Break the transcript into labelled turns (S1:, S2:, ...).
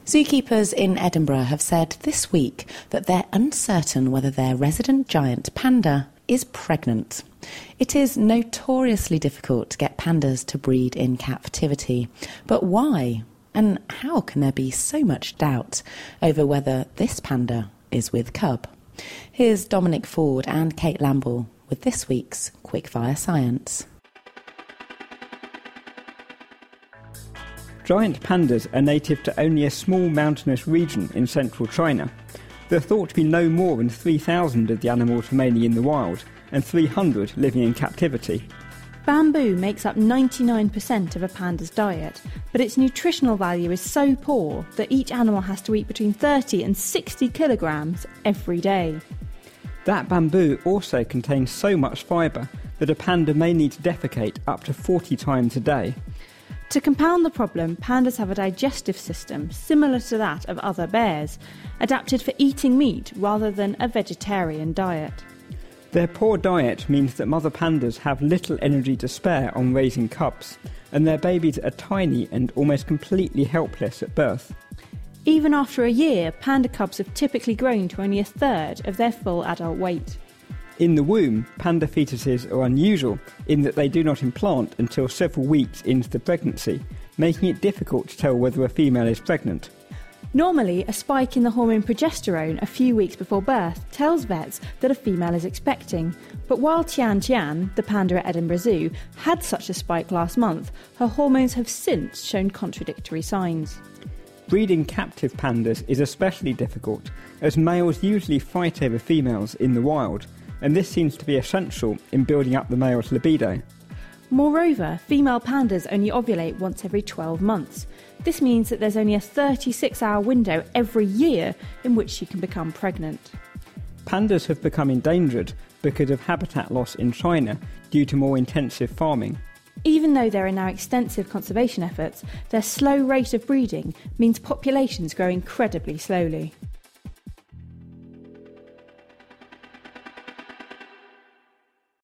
S1: Zookeepers in Edinburgh have said this week that they're uncertain whether their resident giant panda is pregnant. It is notoriously difficult to get pandas to breed in captivity. But why? And how can there be so much doubt over whether this panda is with cub? Here's Dominic Ford and Kate Lamble with this week's Quickfire Science.
S2: Giant pandas are native to only a small mountainous region in central China. There are thought to be no more than 3,000 of the animals remaining in the wild, and 300 living in captivity.
S3: Bamboo makes up 99% of a panda's diet, but its nutritional value is so poor that each animal has to eat between 30 and 60 kilograms every day.
S2: That bamboo also contains so much fibre that a panda may need to defecate up to 40 times a day.
S3: To compound the problem, pandas have a digestive system similar to that of other bears, adapted for eating meat rather than a vegetarian diet.
S2: Their poor diet means that mother pandas have little energy to spare on raising cubs, and their babies are tiny and almost completely helpless at birth.
S3: Even after a year, panda cubs have typically grown to only a third of their full adult weight.
S2: In the womb, panda fetuses are unusual in that they do not implant until several weeks into the pregnancy, making it difficult to tell whether a female is pregnant.
S3: Normally, a spike in the hormone progesterone a few weeks before birth tells vets that a female is expecting. But while Tian Tian, the panda at Edinburgh Zoo, had such a spike last month, her hormones have since shown contradictory signs.
S2: Breeding captive pandas is especially difficult, as males usually fight over females in the wild, and this seems to be essential in building up the male's libido.
S3: Moreover, female pandas only ovulate once every 12 months. This means that there's only a 36-hour window every year in which she can become pregnant.
S2: Pandas have become endangered because of habitat loss in China due to more intensive farming.
S3: Even though there are now extensive conservation efforts, their slow rate of breeding means populations grow incredibly slowly.